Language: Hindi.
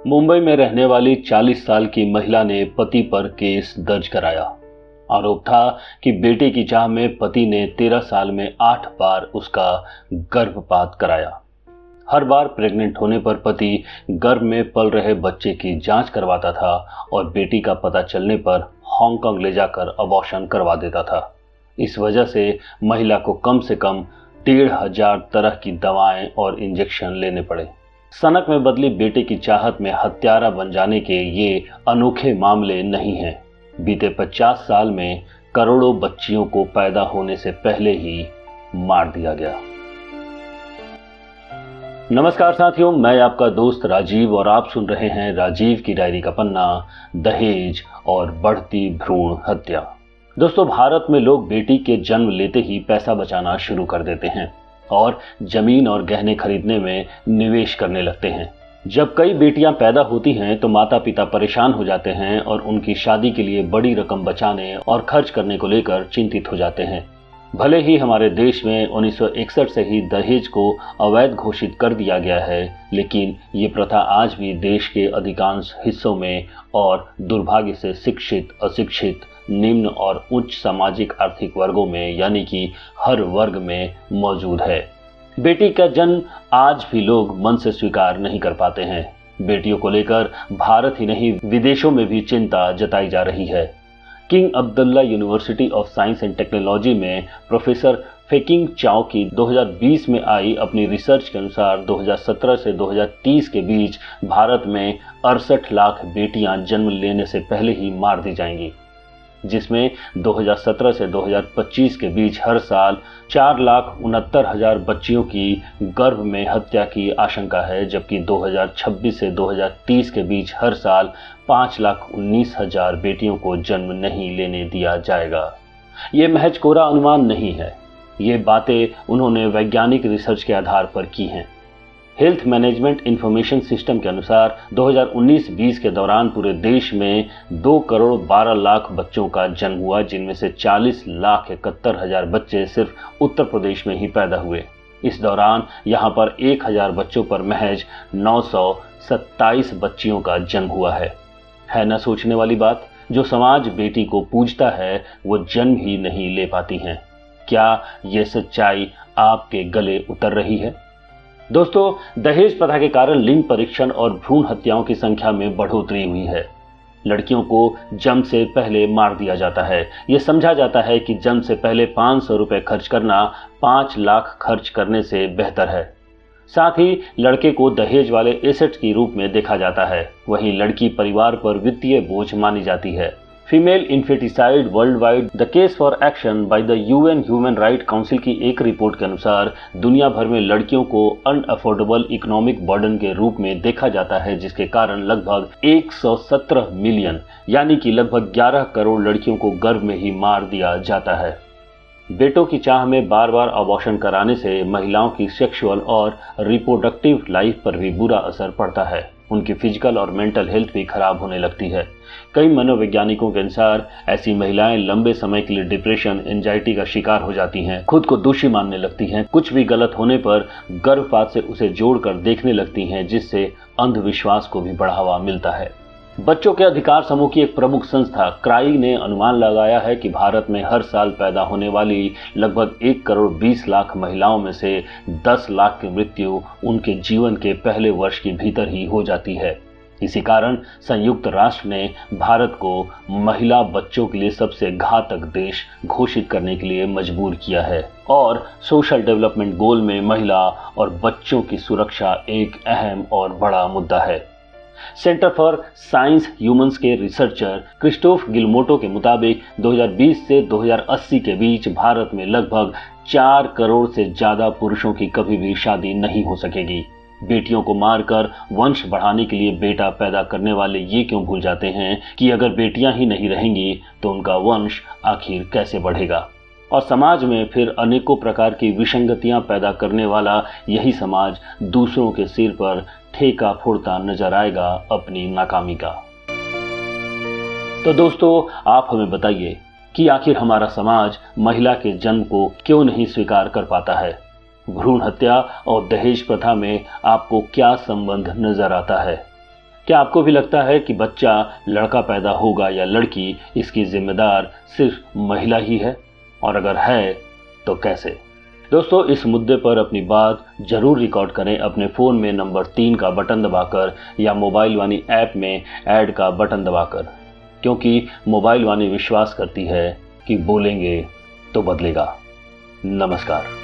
मुंबई में रहने वाली 40 साल की महिला ने पति पर केस दर्ज कराया। आरोप था कि बेटे की चाह में पति ने 13 साल में 8 बार उसका गर्भपात कराया। हर बार प्रेग्नेंट होने पर पति गर्भ में पल रहे बच्चे की जांच करवाता था और बेटी का पता चलने पर हांगकांग ले जाकर अबॉर्शन करवा देता था। इस वजह से महिला को कम से कम 1,500 तरह की दवाएं और इंजेक्शन लेने पड़े। सनक में बदली बेटे की चाहत में हत्यारा बन जाने के ये अनोखे मामले नहीं हैं। बीते 50 साल में करोड़ों बच्चियों को पैदा होने से पहले ही मार दिया गया। नमस्कार साथियों, मैं आपका दोस्त राजीव और आप सुन रहे हैं राजीव की डायरी का पन्ना, दहेज और बढ़ती भ्रूण हत्या। दोस्तों, भारत में लोग बेटी के जन्म लेते ही पैसा बचाना शुरू कर देते हैं और जमीन और गहने खरीदने में निवेश करने लगते हैं। जब कई बेटियां पैदा होती हैं तो माता पिता परेशान हो जाते हैं और उनकी शादी के लिए बड़ी रकम बचाने और खर्च करने को लेकर चिंतित हो जाते हैं। भले ही हमारे देश में 1961 से ही दहेज को अवैध घोषित कर दिया गया है, लेकिन ये प्रथा आज भी देश के अधिकांश हिस्सों में और दुर्भाग्य से शिक्षित, अशिक्षित, निम्न और उच्च सामाजिक आर्थिक वर्गों में यानी कि हर वर्ग में मौजूद है। बेटी का जन्म आज भी लोग मन से स्वीकार नहीं कर पाते हैं। बेटियों को लेकर भारत ही नहीं विदेशों में भी चिंता जताई जा रही है। King Abdullah university of science and technology में प्रोफेसर फेकिंग चाओ की 2020 में आई अपनी रिसर्च के अनुसार 2017 से 2030 के बीच भारत में 68 लाख बेटियां जन्म लेने से पहले ही मार दी जाएंगी, जिसमें 2017 से 2025 के बीच हर साल 4,69,000 बच्चियों की गर्भ में हत्या की आशंका है, जबकि 2026 से 2030 के बीच हर साल 5,19,000 बेटियों को जन्म नहीं लेने दिया जाएगा। ये महज कोरा अनुमान नहीं है, ये बातें उन्होंने वैज्ञानिक रिसर्च के आधार पर की हैं। हेल्थ मैनेजमेंट इंफॉर्मेशन सिस्टम के अनुसार 2019-20 के दौरान पूरे देश में 2 करोड़ 12 लाख बच्चों का जन्म हुआ, जिनमें से 40,71,000 बच्चे सिर्फ उत्तर प्रदेश में ही पैदा हुए। इस दौरान यहां पर 1,000 बच्चों पर महज 927 बच्चियों का जन्म हुआ है न सोचने वाली बात। जो समाज बेटी को पूजता है वो जन्म ही नहीं ले पाती हैं। क्या ये सच्चाई आपके गले उतर रही है? दोस्तों, दहेज प्रथा के कारण लिंग परीक्षण और भ्रूण हत्याओं की संख्या में बढ़ोतरी हुई है। लड़कियों को जन्म से पहले मार दिया जाता है। यह समझा जाता है कि जन्म से पहले 500 रुपए खर्च करना 5 लाख खर्च करने से बेहतर है। साथ ही लड़के को दहेज वाले एसेट के रूप में देखा जाता है। वहीं लड़की परिवार पर वित्तीय बोझ मानी जाती है। Female infanticide world wide the case for action by the UN human right council की एक रिपोर्ट के अनुसार दुनिया भर में लड़कियों को अनअफोर्डेबल इकोनॉमिक बर्डन के रूप में देखा जाता है, जिसके कारण लगभग 117 मिलियन यानी कि लगभग 11 करोड़ लड़कियों को गर्भ में ही मार दिया जाता है। बेटों की चाह में बार बार अबॉर्शन कराने से महिलाओं की सेक्सुअल और रिप्रोडक्टिव लाइफ पर भी बुरा असर पड़ता है। उनकी फिजिकल और मेंटल हेल्थ भी खराब होने लगती है। कई मनोवैज्ञानिकों के अनुसार ऐसी महिलाएं लंबे समय के लिए डिप्रेशन, एंजाइटी का शिकार हो जाती हैं, खुद को दोषी मानने लगती हैं, कुछ भी गलत होने पर गर्भपात से उसे जोड़कर देखने लगती हैं, जिससे अंधविश्वास को भी बढ़ावा मिलता है। बच्चों के अधिकार समूह की एक प्रमुख संस्था क्राई ने अनुमान लगाया है कि भारत में हर साल पैदा होने वाली लगभग 1 करोड़ 20 लाख महिलाओं में से 10 लाख की मृत्यु उनके जीवन के पहले वर्ष के भीतर ही हो जाती है। इसी कारण संयुक्त राष्ट्र ने भारत को महिला बच्चों के लिए सबसे घातक देश घोषित करने के लिए मजबूर किया है और सोशल डेवलपमेंट गोल में महिला और बच्चों की सुरक्षा एक अहम और बड़ा मुद्दा है। सेंटर फॉर साइंस ह्यूमंस के रिसर्चर क्रिस्टोफ गिलमोटो के मुताबिक 2020 से 2080 के बीच भारत में लगभग 4 करोड़ से ज्यादा पुरुषों की कभी भी शादी नहीं हो सकेगी। बेटियों को मारकर वंश बढ़ाने के लिए बेटा पैदा करने वाले ये क्यों भूल जाते हैं कि अगर बेटियां ही नहीं रहेंगी तो उनका वंश आखिर कैसे बढ़ेगा। और समाज में फिर अनेकों प्रकार की विसंगतियां पैदा करने वाला यही समाज दूसरों के सिर पर ठेका फोड़ता नजर आएगा अपनी नाकामी का। तो दोस्तों, आप हमें बताइए कि आखिर हमारा समाज महिला के जन्म को क्यों नहीं स्वीकार कर पाता है। भ्रूण हत्या और दहेज प्रथा में आपको क्या संबंध नजर आता है? क्या आपको भी लगता है कि बच्चा लड़का पैदा होगा या लड़की, इसकी जिम्मेदार सिर्फ महिला ही है? और अगर है तो कैसे? दोस्तों, इस मुद्दे पर अपनी बात जरूर रिकॉर्ड करें अपने फ़ोन में नंबर 3 का बटन दबाकर या मोबाइल वाणी ऐप में ऐड का बटन दबाकर, क्योंकि मोबाइल वाणी विश्वास करती है कि बोलेंगे तो बदलेगा। नमस्कार।